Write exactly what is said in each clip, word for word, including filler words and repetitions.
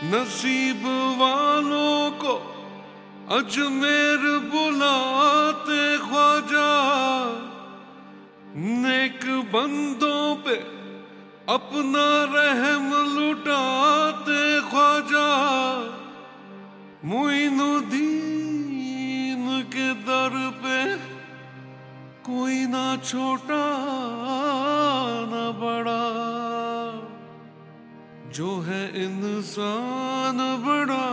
नसीब वालों को अजमेर बुलाते ख्वाजा, नेक बंदों पे अपना रहम लुटाते ख्वाजा। मुइनुद्दीन के दर पे कोई ना छोटा ना बड़ा, जो है इंसान बड़ा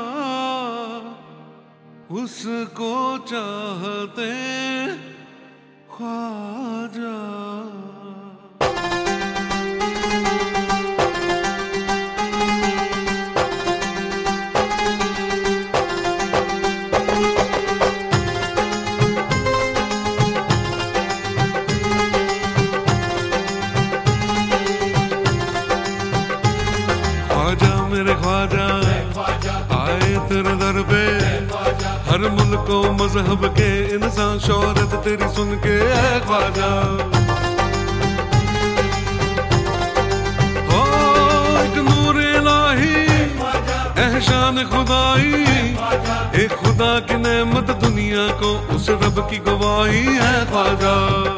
उसको चाहते ख्वाजा। मेरे ख्वाजा आए तेरे दर पे, हर मुल्क को मजहब के इंसान शोहरत तेरी सुन के है ख्वाजा। हो एक नूर इलाही एहसान खुदाई, एक खुदा की नेमत दुनिया को उस रब की गवाही है ख्वाजा।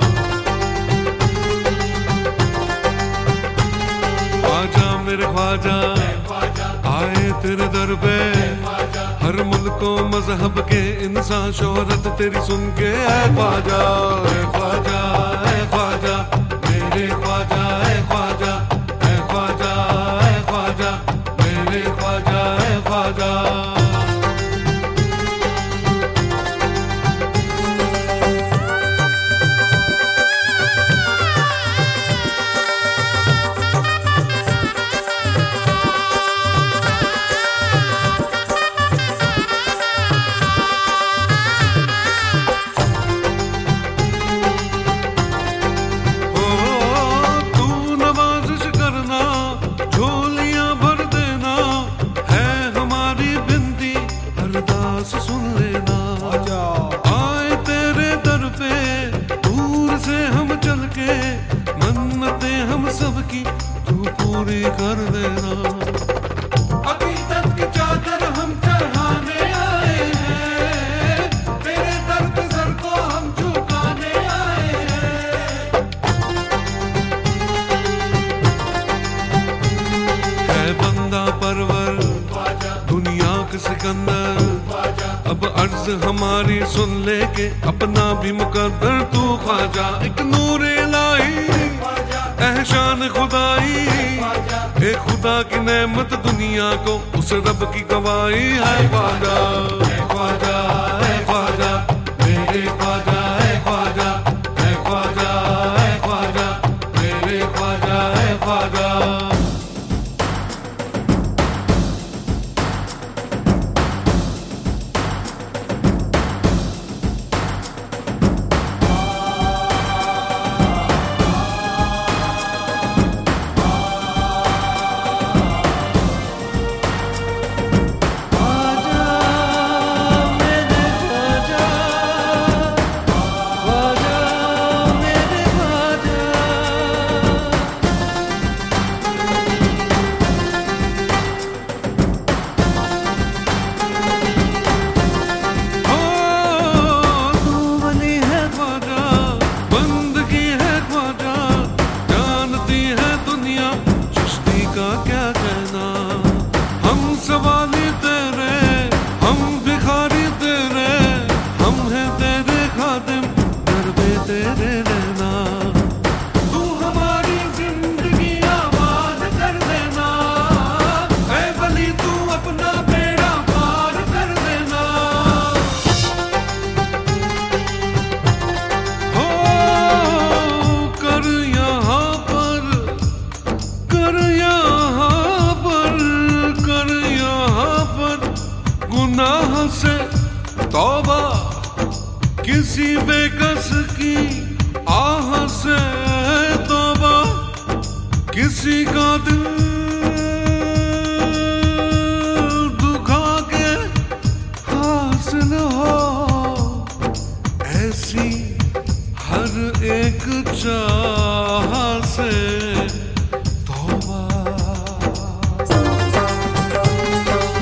ख्वाजा मेरे ख्वाजा आए तेरे दर पे, हर मुल्क को मजहब के इंसान शोहरत तेरी सुन के है ख्वाजा। है ख्वाजा है ख्वाजा मेरे ख्वाजा, है ख्वाजा है ख्वाजा, है ख्वाजा मेरे ख्वाजा, है ख्वाजा। सुन लेना आए तेरे दर पे, दूर से हम चल के मन्नतें हम सबकी तू पूरी कर देना। अकीदत की चादर हम चढ़ाने आए हैं, तेरे दर पे सर को हम झुकाने आए हैं। है बंदा परवर दुनिया के सिकंदर, अब अर्ज हमारी सुन ले के अपना भी मुकद्दर तू ख्वाजा। एक नूर इलाही एहसान खुदाई, एक खुदा की नेमत दुनिया को उस रब की गवाही है ख्वाजा। है ख्वाजा है ख्वाजा मेरे ख्वाजा, है ख्वाजा है ख्वाजा, है ख्वाजा मेरे ख्वाजा, है ख्वाजा। सवाली तेरे हम भिखारी तेरे, हम हैं तेरे खादिम दर्दे तेरे लेना। तू हमारी जिंदगी आबाद कर देना, ऐ वली तू अपना बेड़ा पार कर देना। हो कर यहाँ पर, कर यहाँ पर, कर यहाँ पर गुनाह से तौबा, किसी बेकस की आह से तौबा, किसी का दिल दुखा के हासिल हो ऐसी हर एक चाह से तौबा।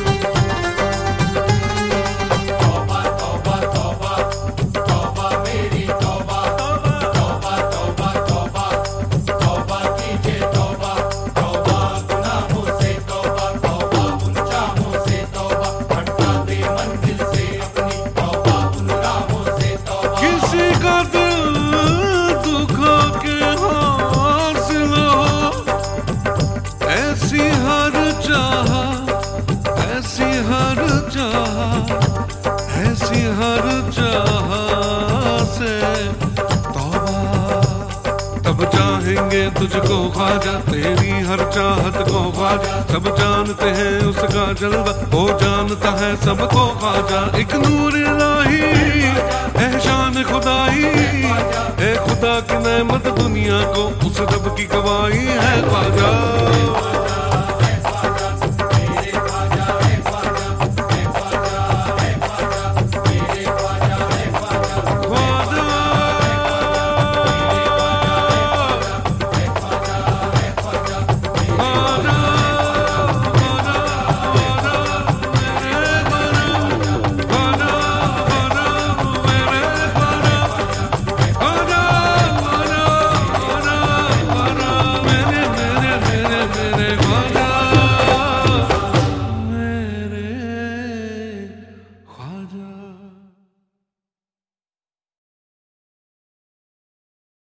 तुझको ख्वाजा, तेरी हर चाहत को ख्वाजा, सब जानते हैं उसका जलवा, वो जानता है सबको ख्वाजा। एक नूर इलाही है शान खुदाई, है खुदा की नेमत दुनिया को, उस रब की गवाही है ख्वाजा।